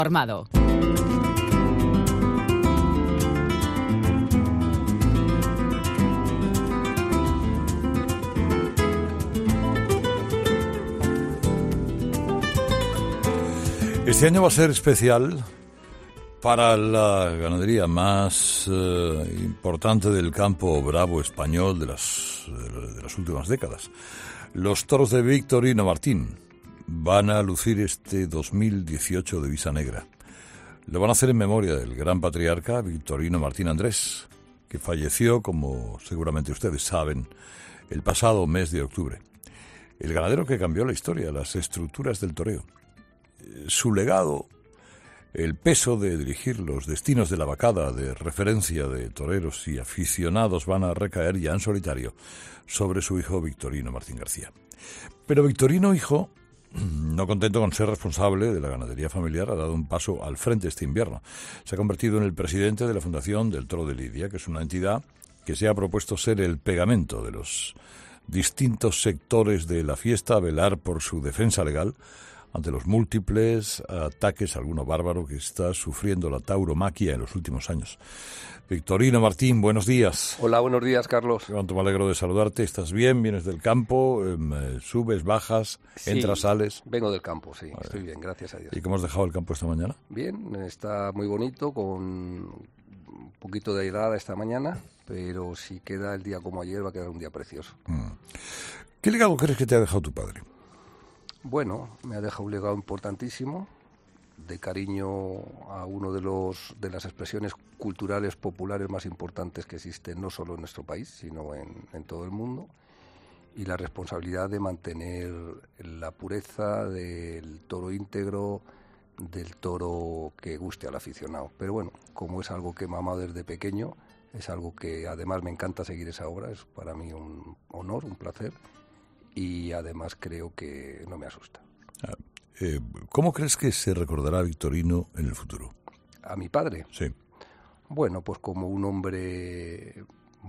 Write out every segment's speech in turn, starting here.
Informado. Este año va a ser especial para la ganadería más importante del campo bravo español de las últimas décadas. Los toros de Victorino Martín van a lucir este 2018 divisa negra. Lo van a hacer en memoria del gran patriarca Victorino Martín Andrés, que falleció, como seguramente ustedes saben, el pasado mes de octubre. El ganadero que cambió la historia, las estructuras del toreo. Su legado, el peso de dirigir los destinos de la vacada, de referencia de toreros y aficionados, van a recaer ya en solitario sobre su hijo Victorino Martín García. Pero Victorino, hijo, no contento con ser responsable de la ganadería familiar, ha dado un paso al frente este invierno. Se ha convertido en el presidente de la Fundación del Toro de Lidia, que es una entidad que se ha propuesto ser el pegamento de los distintos sectores de la fiesta, a velar por su defensa legal ante los múltiples ataques, alguno bárbaro, que está sufriendo la tauromaquia en los últimos años. Victorino Martín, buenos días. Hola, buenos días, Carlos. Cuánto me alegro de saludarte. ¿Estás bien? ¿Vienes del campo? ¿Subes, bajas, entras, sales? Vengo del campo, sí. Estoy bien, gracias a Dios. ¿Y cómo has dejado el campo esta mañana? Bien, está muy bonito, con un poquito de helada esta mañana, pero si queda el día como ayer va a quedar un día precioso. ¿Qué legado crees que te ha dejado tu padre? Bueno, me ha dejado un legado importantísimo de cariño a uno de las expresiones culturales populares más importantes que existen, no solo en nuestro país, sino en todo el mundo, y la responsabilidad de mantener la pureza del toro íntegro, del toro que guste al aficionado. Pero bueno, como es algo que he mamado desde pequeño, es algo que además me encanta seguir esa obra, es para mí un honor, un placer. Y además creo que no me asusta. ¿Cómo crees que se recordará a Victorino en el futuro? ¿A mi padre? Sí. Bueno, pues como un hombre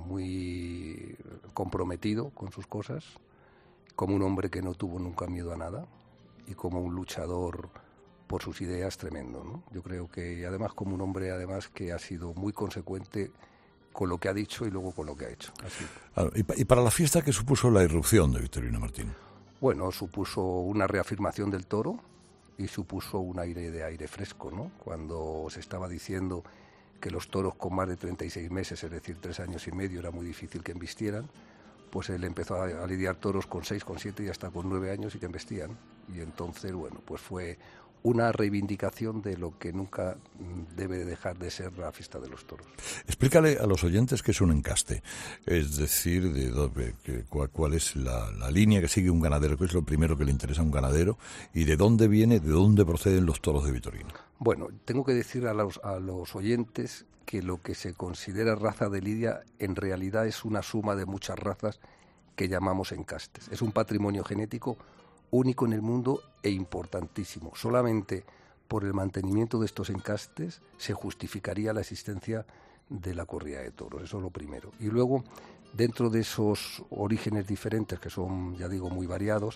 muy comprometido con sus cosas, como un hombre que no tuvo nunca miedo a nada y como un luchador por sus ideas tremendo, ¿no? Yo creo que además como un hombre que ha sido muy consecuente con lo que ha dicho y luego con lo que ha hecho. Así. ¿Y para la fiesta qué supuso la irrupción de Victorino Martín? Bueno, supuso una reafirmación del toro y supuso un aire fresco, ¿no? Cuando se estaba diciendo que los toros con más de 36 meses, es decir, 3 años y medio, era muy difícil que embistieran, pues él empezó a lidiar toros con 6, con 7 y hasta con 9 años y que embestían. Y entonces, bueno, pues fue una reivindicación de lo que nunca debe dejar de ser la fiesta de los toros. Explícale a los oyentes qué es un encaste, es decir, cuál es la línea que sigue un ganadero, qué es lo primero que le interesa a un ganadero y de dónde proceden los toros de Victorino. Bueno, tengo que decir a los oyentes que lo que se considera raza de lidia en realidad es una suma de muchas razas que llamamos encastes. Es un patrimonio genético único en el mundo e importantísimo. Solamente por el mantenimiento de estos encastes se justificaría la existencia de la corrida de toros. Eso es lo primero. Y luego, dentro de esos orígenes diferentes, que son, ya digo, muy variados,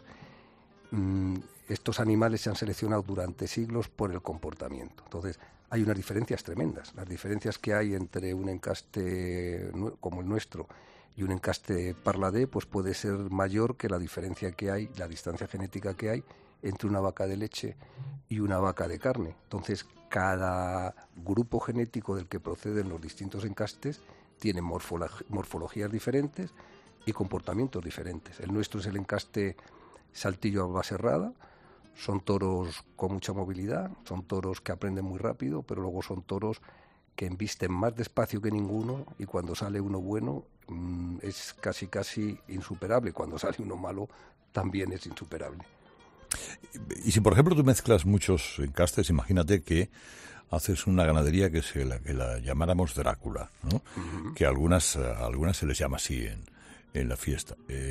estos animales se han seleccionado durante siglos por el comportamiento. Entonces, hay unas diferencias tremendas. Las diferencias que hay entre un encaste como el nuestro y un encaste parladé, pues puede ser mayor que la diferencia que hay, la distancia genética que hay entre una vaca de leche y una vaca de carne. Entonces, cada grupo genético del que proceden los distintos encastes tiene morfologías diferentes y comportamientos diferentes. El nuestro es el encaste Saltillo Alba Serrada. Son toros con mucha movilidad, son toros que aprenden muy rápido, pero luego son toros que embisten más despacio que ninguno y cuando sale uno bueno es casi insuperable. Cuando sale uno malo también es insuperable. Y si por ejemplo tú mezclas muchos encastes, imagínate que haces una ganadería que la llamáramos Drácula, ¿no? Uh-huh. Que a algunas se les llama así en la fiesta,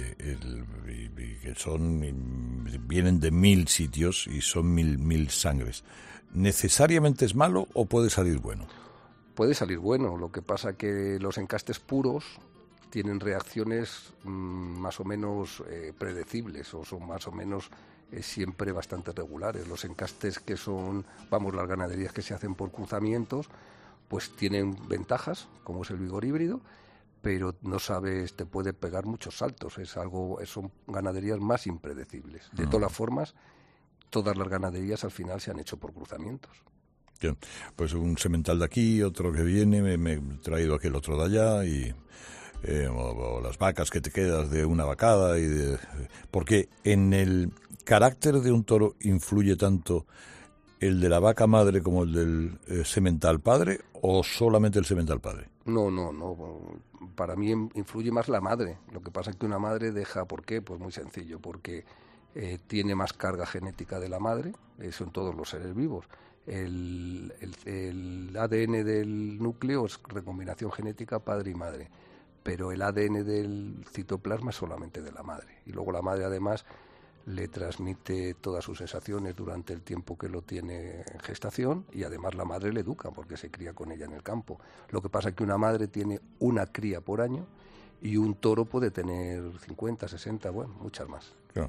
y que vienen de 1000 sitios y son mil sangres. ¿Necesariamente es malo o puede salir bueno? Puede salir bueno, lo que pasa que los encastes puros tienen reacciones más o menos predecibles o son más o menos siempre bastante regulares. Los encastes que son, las ganaderías que se hacen por cruzamientos, pues tienen ventajas, como es el vigor híbrido, pero no sabes, te puede pegar muchos saltos. Son ganaderías más impredecibles. De todas las formas, todas las ganaderías al final se han hecho por cruzamientos. Bien. Pues un semental de aquí, otro que viene, me he traído aquel otro de allá, y o las vacas que te quedas de una vacada, porque en el carácter de un toro influye tanto el de la vaca madre como el del semental padre, o solamente el semental padre. No. Para mí influye más la madre. Lo que pasa es que una madre deja, ¿por qué? Pues muy sencillo, porque tiene más carga genética de la madre, eso en todos los seres vivos. El ADN del núcleo es recombinación genética padre y madre, pero el ADN del citoplasma es solamente de la madre. Y luego la madre además le transmite todas sus sensaciones durante el tiempo que lo tiene en gestación, y además la madre le educa porque se cría con ella en el campo. Lo que pasa es que una madre tiene una cría por año y un toro puede tener 50, 60, muchas más. Claro.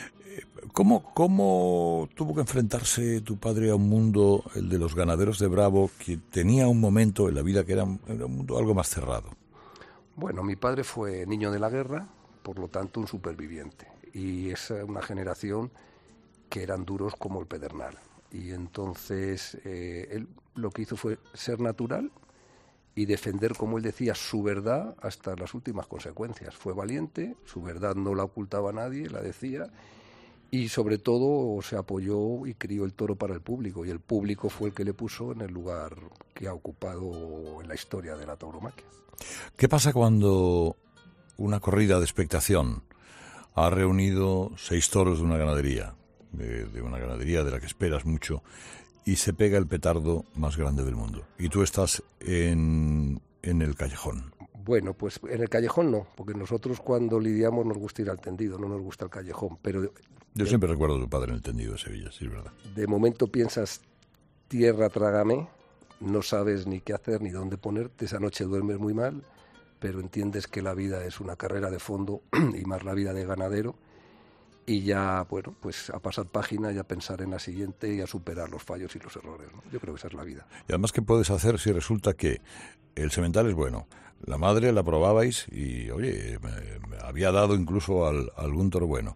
¿Cómo tuvo que enfrentarse tu padre a un mundo, el de los ganaderos de Bravo, que tenía un momento en la vida que era un mundo algo más cerrado? Bueno, mi padre fue niño de la guerra, por lo tanto un superviviente. Y es una generación que eran duros como el pedernal. Y entonces él lo que hizo fue ser natural y defender, como él decía, su verdad hasta las últimas consecuencias. Fue valiente, su verdad no la ocultaba a nadie, la decía, y sobre todo se apoyó y crió el toro para el público, y el público fue el que le puso en el lugar que ha ocupado en la historia de la tauromaquia. ¿Qué pasa cuando una corrida de expectación ha reunido 6 toros de una ganadería, de una ganadería de la que esperas mucho, y se pega el petardo más grande del mundo, y tú estás en el callejón? Bueno, pues en el callejón no, porque nosotros cuando lidiamos nos gusta ir al tendido, no nos gusta el callejón, pero... Yo siempre recuerdo a tu padre en el tendido de Sevilla, sí, es verdad. De momento piensas, tierra trágame, no sabes ni qué hacer ni dónde ponerte, esa noche duermes muy mal, pero entiendes que la vida es una carrera de fondo, y más la vida de ganadero, y ya, pues a pasar página y a pensar en la siguiente y a superar los fallos y los errores, ¿no? Yo creo que esa es la vida. Y además, ¿qué puedes hacer si resulta que el semental es bueno? La madre la probabais y, oye, me había dado incluso algún toro bueno,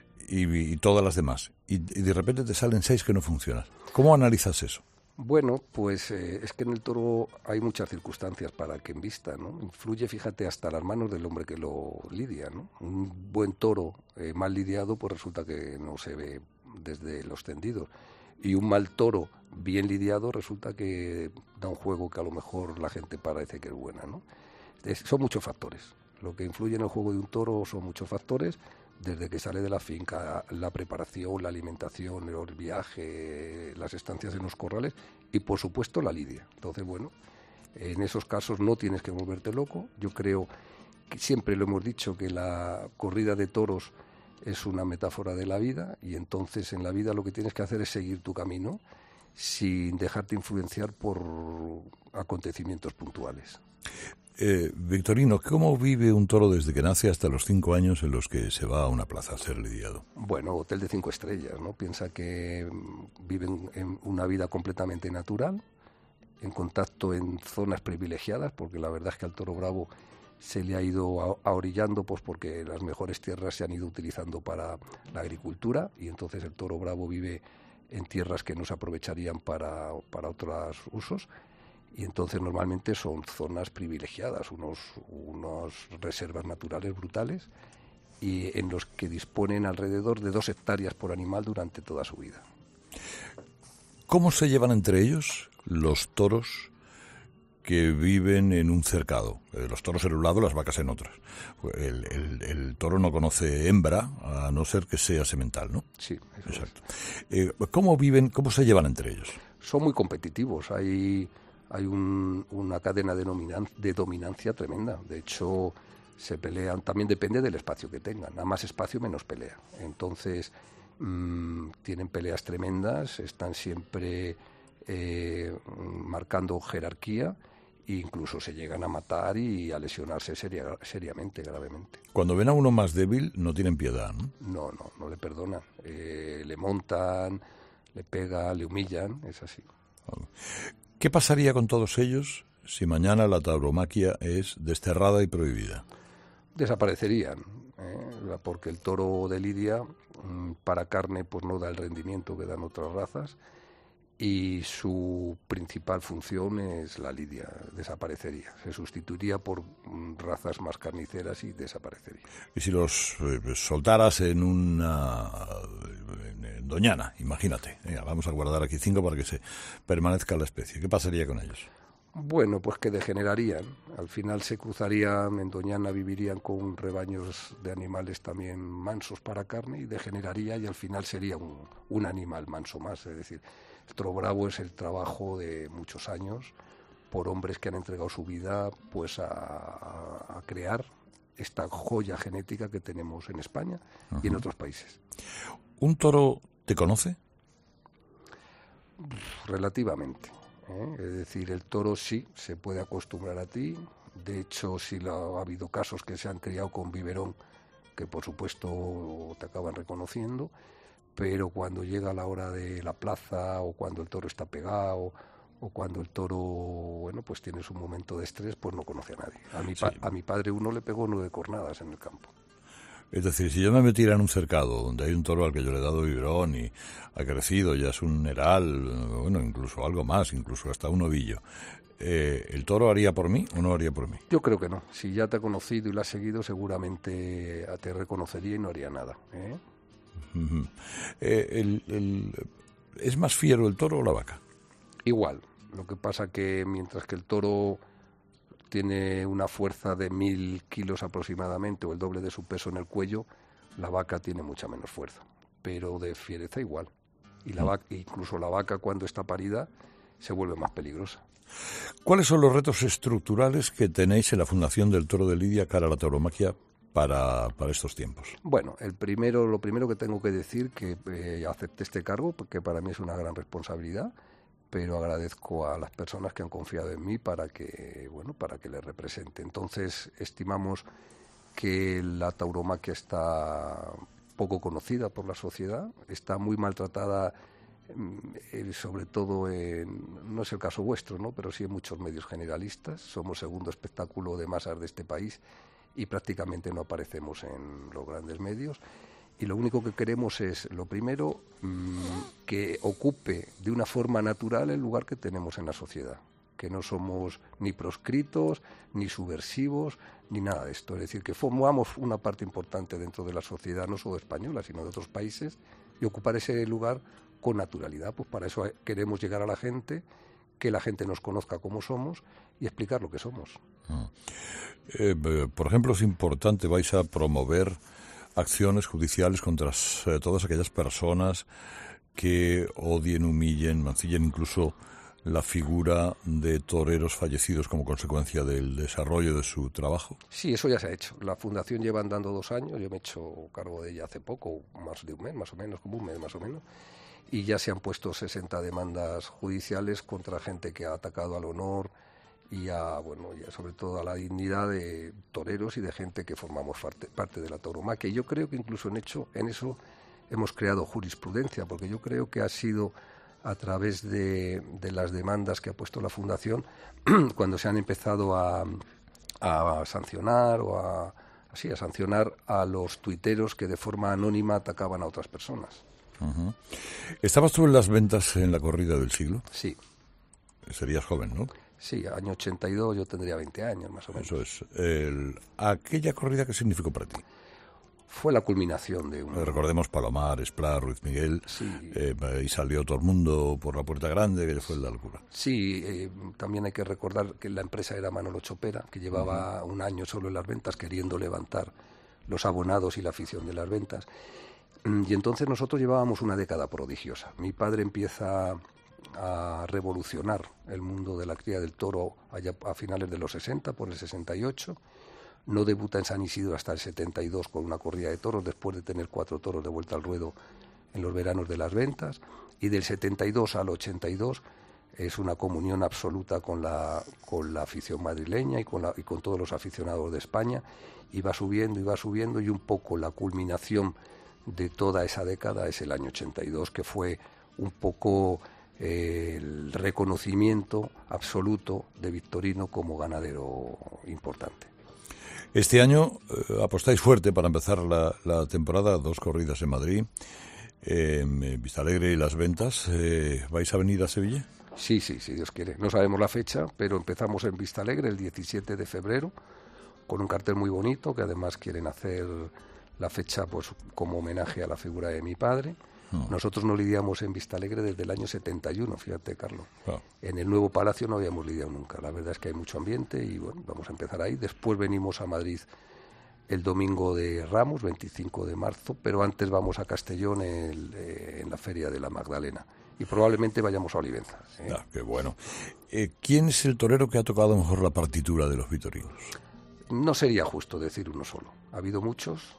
y todas las demás, y de repente te salen 6 que no funcionan. ¿Cómo analizas eso? Bueno, pues es que en el toro hay muchas circunstancias para que embista, ¿no? Influye, fíjate, hasta las manos del hombre que lo lidia, ¿no? Un buen toro mal lidiado, pues resulta que no se ve desde los tendidos. Y un mal toro bien lidiado resulta que da un juego que a lo mejor la gente parece que es buena, ¿no? Son muchos factores. Lo que influye en el juego de un toro son muchos factores, desde que sale de la finca, la preparación, la alimentación, el viaje, las estancias en los corrales y, por supuesto, la lidia. Entonces, bueno, en esos casos no tienes que volverte loco. Yo creo que siempre lo hemos dicho, que la corrida de toros es una metáfora de la vida, y entonces en la vida lo que tienes que hacer es seguir tu camino sin dejarte influenciar por acontecimientos puntuales. Victorino, ¿cómo vive un toro desde que nace hasta los 5 años en los que se va a una plaza a ser lidiado? Bueno, hotel de 5 estrellas, ¿no? Piensa que viven en una vida completamente natural, en contacto en zonas privilegiadas, porque la verdad es que al toro bravo se le ha ido ahorillando, pues porque las mejores tierras se han ido utilizando para la agricultura, y entonces el toro bravo vive en tierras que no se aprovecharían para otros usos. Y entonces normalmente son zonas privilegiadas, unos reservas naturales brutales, y en los que disponen alrededor de 2 hectáreas por animal durante toda su vida. ¿Cómo se llevan entre ellos los toros que viven en un cercado? Los toros en un lado, las vacas en otras. El toro no conoce hembra, a no ser que sea semental, ¿no? Sí, eso exacto. ¿Cómo viven, cómo se llevan entre ellos? Son muy competitivos, hay una cadena de dominancia tremenda. De hecho, se pelean, también depende del espacio que tengan. A más espacio, menos pelea. Entonces, tienen peleas tremendas, están siempre marcando jerarquía, incluso se llegan a matar y a lesionarse seriamente, gravemente. Cuando ven a uno más débil, no tienen piedad, ¿no? No le perdonan. Le montan, le pegan, le humillan, es así. ¿Qué pasaría con todos ellos si mañana la tauromaquia es desterrada y prohibida? Desaparecerían, porque el toro de lidia para carne pues no da el rendimiento que dan otras razas, y su principal función es la lidia. Desaparecería, se sustituiría por razas más carniceras y desaparecería. Y si los soltaras en Doñana, imagínate, vamos a guardar aquí 5 para que se permanezca la especie, ¿qué pasaría con ellos? Bueno, pues que degenerarían. Al final se cruzarían, en Doñana vivirían con rebaños de animales también mansos para carne, y degeneraría, y al final sería un animal manso más. Es decir, el toro bravo es el trabajo de muchos años por hombres que han entregado su vida pues a crear esta joya genética que tenemos en España y en otros países. ¿Un toro te conoce? Relativamente. Es decir, el toro sí se puede acostumbrar a ti. De hecho, ha habido casos que se han criado con biberón, que por supuesto te acaban reconociendo, pero cuando llega la hora de la plaza, o cuando el toro está pegado, o cuando el toro, bueno, pues tiene su momento de estrés, pues no conoce a nadie. A mi padre uno le pegó 9 cornadas en el campo. Es decir, si yo me metiera en un cercado donde hay un toro al que yo le he dado biberón y ha crecido, ya es un heral, bueno, incluso algo más, incluso hasta un ovillo, ¿el toro haría por mí o no haría por mí? Yo creo que no. Si ya te ha conocido y lo has seguido, seguramente te reconocería y no haría nada. ¿Es más fiero el toro o la vaca? Igual. Lo que pasa que mientras que el toro tiene una fuerza de 1000 kilos aproximadamente, o el doble de su peso en el cuello, la vaca tiene mucha menos fuerza, pero de fiereza igual. Y incluso la vaca, cuando está parida, se vuelve más peligrosa. ¿Cuáles son los retos estructurales que tenéis en la Fundación del Toro de Lidia cara a la tauromaquia para estos tiempos? Bueno, lo primero que tengo que decir, que acepté este cargo, porque para mí es una gran responsabilidad, pero agradezco a las personas que han confiado en mí para que les represente. Entonces, estimamos que la tauromaquia está poco conocida por la sociedad, está muy maltratada, sobre todo no es el caso vuestro, ¿no?, pero sí en muchos medios generalistas. Somos segundo espectáculo de masas de este país y prácticamente no aparecemos en los grandes medios. Y lo único que queremos es, lo primero, que ocupe de una forma natural el lugar que tenemos en la sociedad, que no somos ni proscritos, ni subversivos, ni nada de esto. Es decir, que formamos una parte importante dentro de la sociedad, no solo española, sino de otros países, y ocupar ese lugar con naturalidad. Pues para eso queremos llegar a la gente, que la gente nos conozca como somos y explicar lo que somos. Por ejemplo, es importante, vais a promover acciones judiciales contra todas aquellas personas que odien, humillen, mancillen incluso la figura de toreros fallecidos como consecuencia del desarrollo de su trabajo. Sí, eso ya se ha hecho. La Fundación lleva andando 2 años, yo me he hecho cargo de ella hace poco, más de un mes más o menos, como un mes más o menos, y ya se han puesto 60 demandas judiciales contra gente que ha atacado al honor y sobre todo a la dignidad de toreros y de gente que formamos parte de la tauromaquia. Y yo creo que incluso en eso hemos creado jurisprudencia, porque yo creo que ha sido a través de las demandas que ha puesto la Fundación cuando se han empezado a sancionar a sancionar a los tuiteros que de forma anónima atacaban a otras personas. Uh-huh. ¿Estabas tú en las ventas en la corrida del siglo? Sí. Serías joven, ¿no? Sí, año 82, yo tendría 20 años más o menos. Eso es. ¿Aquella corrida qué significó para ti? Fue la culminación de Recordemos Palomar, Esplá, Ruiz Miguel, sí. Y salió todo el mundo por la puerta grande, que fue la locura. Sí, también hay que recordar que la empresa era Manolo Chopera, que llevaba un año solo en las ventas, queriendo levantar los abonados y la afición de las ventas. Y entonces nosotros llevábamos una década prodigiosa. Mi padre empieza a revolucionar el mundo de la cría del toro allá a finales de los 60, por el 68. No debuta en San Isidro hasta el 72 con una corrida de toros, después de tener 4 toros de vuelta al ruedo en los veranos de las ventas. Y del 72 al 82 es una comunión absoluta con la afición madrileña y con todos los aficionados de España, y va subiendo, y un poco la culminación de toda esa década es el año 82, que fue un poco el reconocimiento absoluto de Victorino como ganadero importante. Este año apostáis fuerte para empezar la temporada, 2 corridas en Madrid, Vistalegre y Las Ventas. ¿Vais a venir a Sevilla? Sí, si Dios quiere. No sabemos la fecha, pero empezamos en Vistalegre el 17 de febrero, con un cartel muy bonito, que además quieren hacer la fecha pues como homenaje a la figura de mi padre. Nosotros no lidiamos en Vistalegre desde el año 71, fíjate, Carlos. En el nuevo palacio no habíamos lidiado nunca. La verdad es que hay mucho ambiente y bueno, vamos a empezar ahí. Después venimos a Madrid el domingo de Ramos, 25 de marzo, pero antes vamos a Castellón en la Feria de la Magdalena. Y probablemente vayamos a Olivenza. Qué bueno. ¿Quién es el torero que ha tocado mejor la partitura de los vitorinos? No sería justo decir uno solo. Ha habido muchos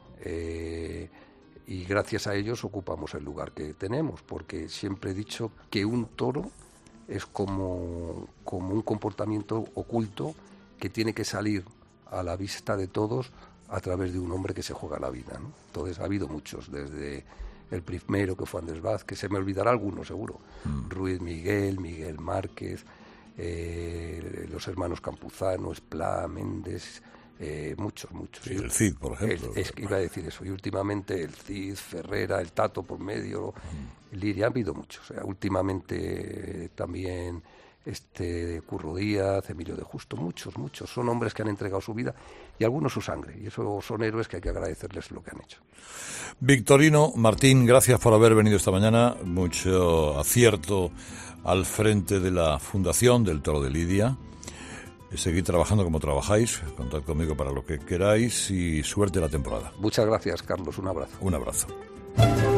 y gracias a ellos ocupamos el lugar que tenemos, porque siempre he dicho que un toro es como un comportamiento oculto que tiene que salir a la vista de todos a través de un hombre que se juega la vida, ¿no? Entonces ha habido muchos, desde el primero que fue Andrés Vázquez, se me olvidará alguno seguro, Ruiz Miguel, Miguel Márquez, los hermanos Campuzano, Esplá, Méndez, muchos. Sí, el Cid, por ejemplo. Iba a decir eso, y últimamente el Cid, Ferrera, el Tato por medio, Liria, ha habido muchos. Últimamente también Curro Díaz, Emilio de Justo, muchos. Son hombres que han entregado su vida y algunos su sangre, y esos son héroes que hay que agradecerles lo que han hecho. Victorino Martín, gracias por haber venido esta mañana. Mucho acierto al frente de la Fundación del Toro de Lidia. Seguid trabajando como trabajáis, contad conmigo para lo que queráis y suerte la temporada. Muchas gracias, Carlos, un abrazo. Un abrazo.